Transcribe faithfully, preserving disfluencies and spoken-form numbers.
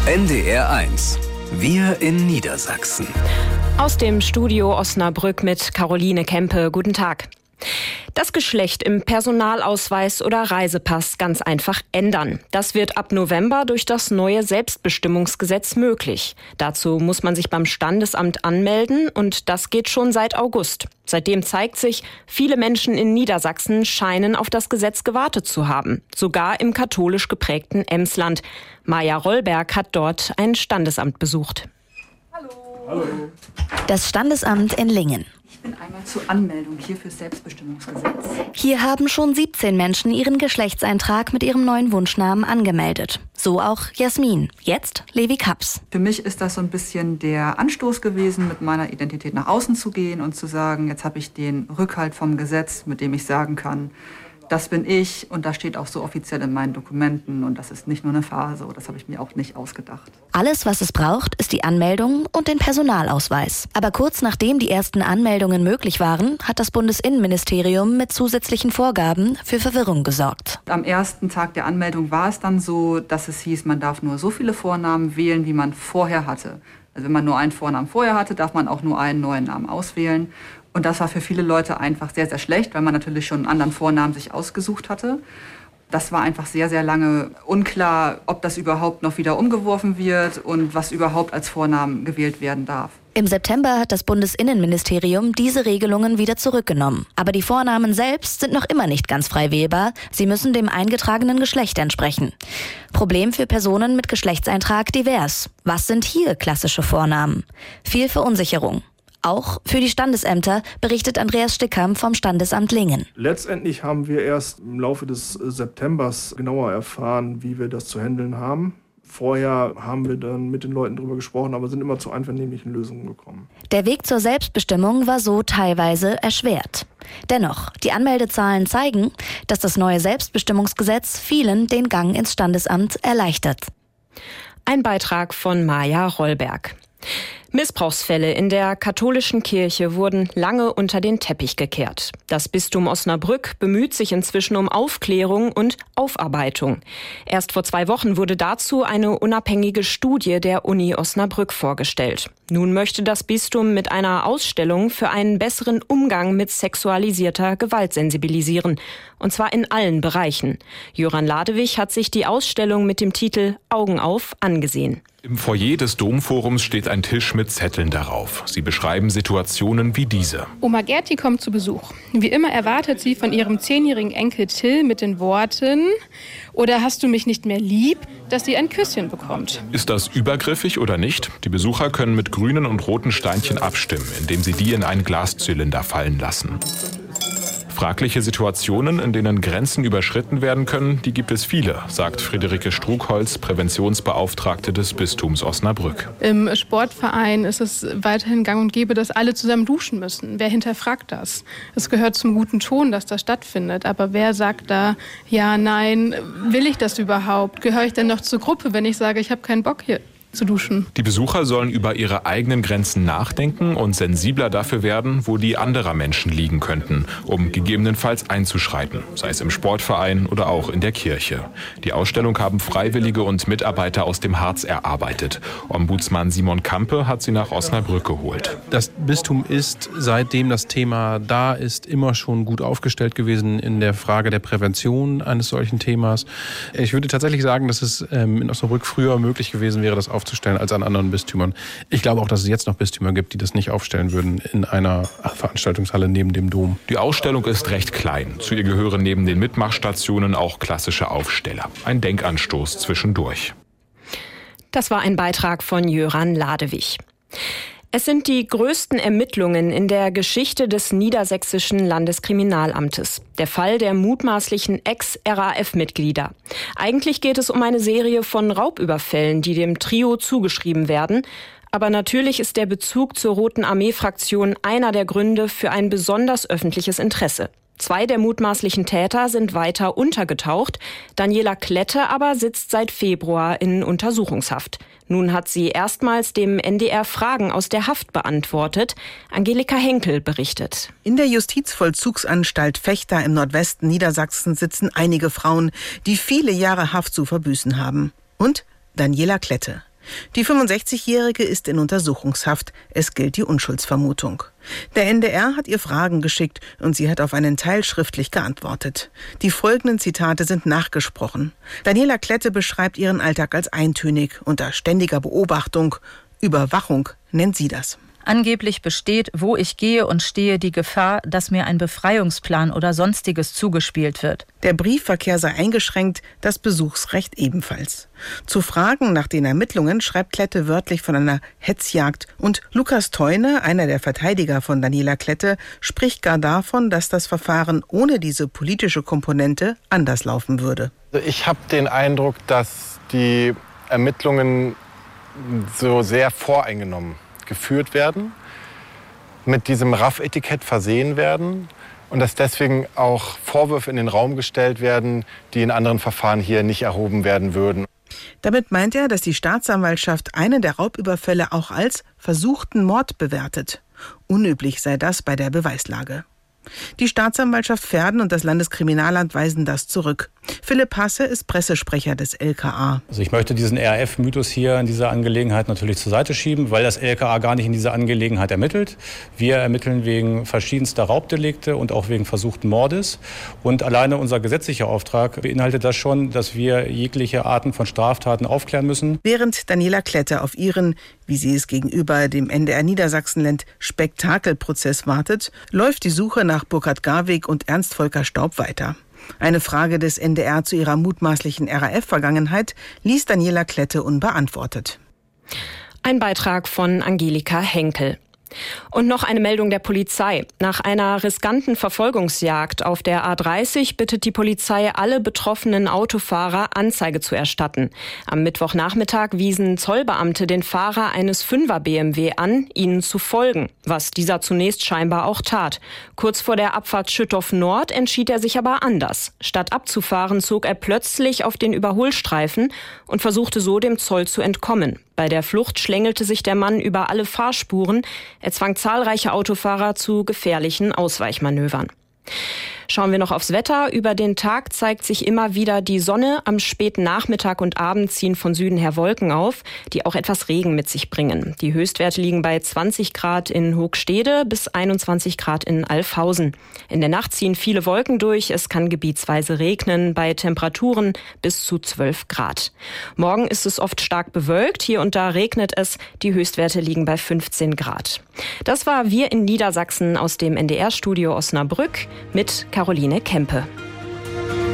N D R eins. Wir in Niedersachsen. Aus dem Studio Osnabrück mit Caroline Kempe. Guten Tag. Das Geschlecht im Personalausweis oder Reisepass ganz einfach ändern. Das wird ab November durch das neue Selbstbestimmungsgesetz möglich. Dazu muss man sich beim Standesamt anmelden und das geht schon seit August. Seitdem zeigt sich, viele Menschen in Niedersachsen scheinen auf das Gesetz gewartet zu haben. Sogar im katholisch geprägten Emsland. Maja Rollberg hat dort ein Standesamt besucht. Hallo. Hallo. Das Standesamt in Lingen. Ich bin einmal zur Anmeldung hier fürs Selbstbestimmungsgesetz. Hier haben schon siebzehn Menschen ihren Geschlechtseintrag mit ihrem neuen Wunschnamen angemeldet. So auch Jasmin, jetzt Levi Kaps. Für mich ist das so ein bisschen der Anstoß gewesen, mit meiner Identität nach außen zu gehen und zu sagen, jetzt habe ich den Rückhalt vom Gesetz, mit dem ich sagen kann, das bin ich und das steht auch so offiziell in meinen Dokumenten und das ist nicht nur eine Phase, das habe ich mir auch nicht ausgedacht. Alles, was es braucht, ist die Anmeldung und den Personalausweis. Aber kurz nachdem die ersten Anmeldungen möglich waren, hat das Bundesinnenministerium mit zusätzlichen Vorgaben für Verwirrung gesorgt. Am ersten Tag der Anmeldung war es dann so, dass es hieß, man darf nur so viele Vornamen wählen, wie man vorher hatte. Also wenn man nur einen Vornamen vorher hatte, darf man auch nur einen neuen Namen auswählen. Und das war für viele Leute einfach sehr, sehr schlecht, weil man natürlich schon einen anderen Vornamen sich ausgesucht hatte. Das war einfach sehr, sehr lange unklar, ob das überhaupt noch wieder umgeworfen wird und was überhaupt als Vornamen gewählt werden darf. Im September hat das Bundesinnenministerium diese Regelungen wieder zurückgenommen. Aber die Vornamen selbst sind noch immer nicht ganz frei wählbar. Sie müssen dem eingetragenen Geschlecht entsprechen. Problem für Personen mit Geschlechtseintrag divers. Was sind hier klassische Vornamen? Viel Verunsicherung. Auch für die Standesämter, berichtet Andreas Stickham vom Standesamt Lingen. Letztendlich haben wir erst im Laufe des Septembers genauer erfahren, wie wir das zu handeln haben. Vorher haben wir dann mit den Leuten drüber gesprochen, aber sind immer zu einvernehmlichen Lösungen gekommen. Der Weg zur Selbstbestimmung war so teilweise erschwert. Dennoch, die Anmeldezahlen zeigen, dass das neue Selbstbestimmungsgesetz vielen den Gang ins Standesamt erleichtert. Ein Beitrag von Maja Rollberg. Missbrauchsfälle in der katholischen Kirche wurden lange unter den Teppich gekehrt. Das Bistum Osnabrück bemüht sich inzwischen um Aufklärung und Aufarbeitung. Erst vor zwei Wochen wurde dazu eine unabhängige Studie der Uni Osnabrück vorgestellt. Nun möchte das Bistum mit einer Ausstellung für einen besseren Umgang mit sexualisierter Gewalt sensibilisieren. Und zwar in allen Bereichen. Jöran Ladewig hat sich die Ausstellung mit dem Titel Augen auf angesehen. Im Foyer des Domforums steht ein Tisch mit Zetteln darauf. Sie beschreiben Situationen wie diese. Oma Gerti kommt zu Besuch. Wie immer erwartet sie von ihrem zehnjährigen Enkel Till mit den Worten: Oder hast du mich nicht mehr lieb, dass sie ein Küsschen bekommt. Ist das übergriffig oder nicht? Die Besucher können mit grünen und roten Steinchen abstimmen, indem sie die in einen Glaszylinder fallen lassen. Fragliche Situationen, in denen Grenzen überschritten werden können, die gibt es viele, sagt Friederike Strugholz, Präventionsbeauftragte des Bistums Osnabrück. Im Sportverein ist es weiterhin gang und gäbe, dass alle zusammen duschen müssen. Wer hinterfragt das? Es gehört zum guten Ton, dass das stattfindet. Aber wer sagt da, ja, nein, will ich das überhaupt? Gehöre ich denn noch zur Gruppe, wenn ich sage, ich habe keinen Bock hier zu duschen? Die Besucher sollen über ihre eigenen Grenzen nachdenken und sensibler dafür werden, wo die anderer Menschen liegen könnten, um gegebenenfalls einzuschreiten, sei es im Sportverein oder auch in der Kirche. Die Ausstellung haben Freiwillige und Mitarbeiter aus dem Harz erarbeitet. Ombudsmann Simon Kampe hat sie nach Osnabrück geholt. Das Bistum ist, seitdem das Thema da ist, immer schon gut aufgestellt gewesen in der Frage der Prävention eines solchen Themas. Ich würde tatsächlich sagen, dass es in Osnabrück früher möglich gewesen wäre, das aufzustellen als an anderen Bistümern. Ich glaube auch, dass es jetzt noch Bistümer gibt, die das nicht aufstellen würden in einer Veranstaltungshalle neben dem Dom. Die Ausstellung ist recht klein. Zu ihr gehören neben den Mitmachstationen auch klassische Aufsteller. Ein Denkanstoß zwischendurch. Das war ein Beitrag von Jöran Ladewig. Es sind die größten Ermittlungen in der Geschichte des Niedersächsischen Landeskriminalamtes. Der Fall der mutmaßlichen Ex-R A F-Mitglieder. Eigentlich geht es um eine Serie von Raubüberfällen, die dem Trio zugeschrieben werden. Aber natürlich ist der Bezug zur Roten Armee-Fraktion einer der Gründe für ein besonders öffentliches Interesse. Zwei der mutmaßlichen Täter sind weiter untergetaucht. Daniela Klette aber sitzt seit Februar in Untersuchungshaft. Nun hat sie erstmals dem N D R Fragen aus der Haft beantwortet. Angelika Henkel berichtet. In der Justizvollzugsanstalt Vechta im Nordwesten Niedersachsen sitzen einige Frauen, die viele Jahre Haft zu verbüßen haben. Und Daniela Klette. Die fünfundsechzigjährige ist in Untersuchungshaft. Es gilt die Unschuldsvermutung. Der N D R hat ihr Fragen geschickt und sie hat auf einen Teil schriftlich geantwortet. Die folgenden Zitate sind nachgesprochen. Daniela Klette beschreibt ihren Alltag als eintönig, unter ständiger Beobachtung. Überwachung nennt sie das. Angeblich besteht, wo ich gehe und stehe, die Gefahr, dass mir ein Befreiungsplan oder Sonstiges zugespielt wird. Der Briefverkehr sei eingeschränkt, das Besuchsrecht ebenfalls. Zu Fragen nach den Ermittlungen schreibt Klette wörtlich von einer Hetzjagd. Und Lukas Theune, einer der Verteidiger von Daniela Klette, spricht gar davon, dass das Verfahren ohne diese politische Komponente anders laufen würde. Ich habe den Eindruck, dass die Ermittlungen so sehr voreingenommen geführt werden, mit diesem Raff-Etikett versehen werden und dass deswegen auch Vorwürfe in den Raum gestellt werden, die in anderen Verfahren hier nicht erhoben werden würden. Damit meint er, dass die Staatsanwaltschaft einen der Raubüberfälle auch als versuchten Mord bewertet. Unüblich sei das bei der Beweislage. Die Staatsanwaltschaft Verden und das Landeskriminalamt weisen das zurück. Philipp Hasse ist Pressesprecher des L K A. Also ich möchte diesen R A F-Mythos hier in dieser Angelegenheit natürlich zur Seite schieben, weil das L K A gar nicht in dieser Angelegenheit ermittelt. Wir ermitteln wegen verschiedenster Raubdelikte und auch wegen versuchten Mordes. Und alleine unser gesetzlicher Auftrag beinhaltet das schon, dass wir jegliche Arten von Straftaten aufklären müssen. Während Daniela Klette auf ihren, wie sie es gegenüber dem N D R Niedersachsen nennt, Spektakelprozess wartet, läuft die Suche nach Burkhard Garwig und Ernst Volker Staub weiter. Eine Frage des N D R zu ihrer mutmaßlichen R A F-Vergangenheit ließ Daniela Klette unbeantwortet. Ein Beitrag von Angelika Henkel. Und noch eine Meldung der Polizei. Nach einer riskanten Verfolgungsjagd auf der A dreißig bittet die Polizei alle betroffenen Autofahrer, Anzeige zu erstatten. Am Mittwochnachmittag wiesen Zollbeamte den Fahrer eines Fünfer B M W an, ihnen zu folgen, was dieser zunächst scheinbar auch tat. Kurz vor der Abfahrt Schüttorf Nord entschied er sich aber anders. Statt abzufahren, zog er plötzlich auf den Überholstreifen und versuchte so dem Zoll zu entkommen. Bei der Flucht schlängelte sich der Mann über alle Fahrspuren. Er zwang zahlreiche Autofahrer zu gefährlichen Ausweichmanövern. Schauen wir noch aufs Wetter. Über den Tag zeigt sich immer wieder die Sonne. Am späten Nachmittag und Abend ziehen von Süden her Wolken auf, die auch etwas Regen mit sich bringen. Die Höchstwerte liegen bei zwanzig Grad in Hoogstede bis einundzwanzig Grad in Alfhausen. In der Nacht ziehen viele Wolken durch. Es kann gebietsweise regnen bei Temperaturen bis zu zwölf Grad. Morgen ist es oft stark bewölkt. Hier und da regnet es. Die Höchstwerte liegen bei fünfzehn Grad. Das war Wir in Niedersachsen aus dem N D R-Studio Osnabrück mit Caroline Kempe.